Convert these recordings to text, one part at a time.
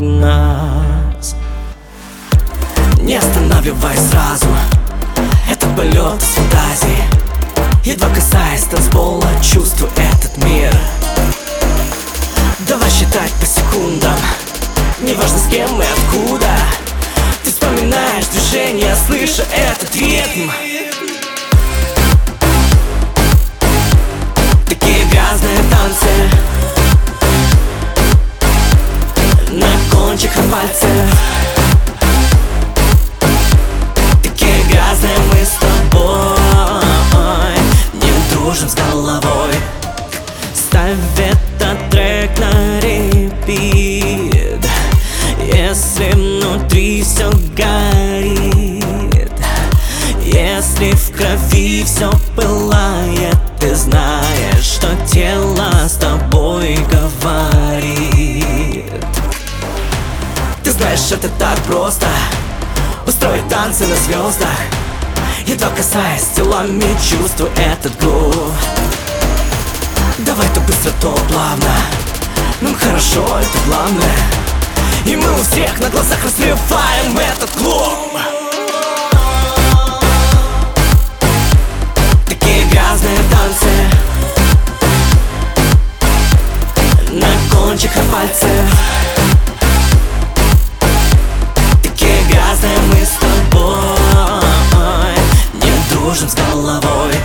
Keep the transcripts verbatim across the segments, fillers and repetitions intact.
нас. Не останавливай сразу, это полет из фантазии. Едва касаясь танцпола, чувствую этот мир. Давай считать по секундам, неважно с кем и откуда. Ты вспоминаешь движение, слыша этот ритм. Такие грязные танцы на кончиках пальцев. Такие грязные мы с тобой, не дружим с головой. Ставь этот трек на репит, если внутри все горит, если в крови все пылает. Ты знаешь, что тело с тобой говорит. Ты знаешь, это так просто устроить танцы на звездах. Едва касаясь телами, чувствую этот грув. Давай то быстро, то плавно, нам хорошо, это главное. И мы у всех на глазах разливаем этот клуб. Такие грязные танцы на кончиках пальцев. Такие грязные мы с тобой, не дружим с головой.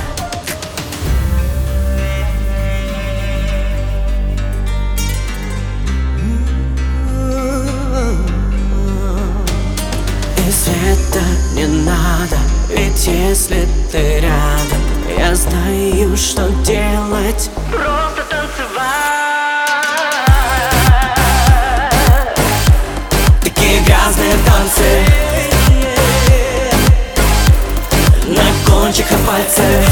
Света не надо, ведь если ты рядом, я знаю, что делать. Просто танцевать. Такие грязные танцы на кончиках пальцев.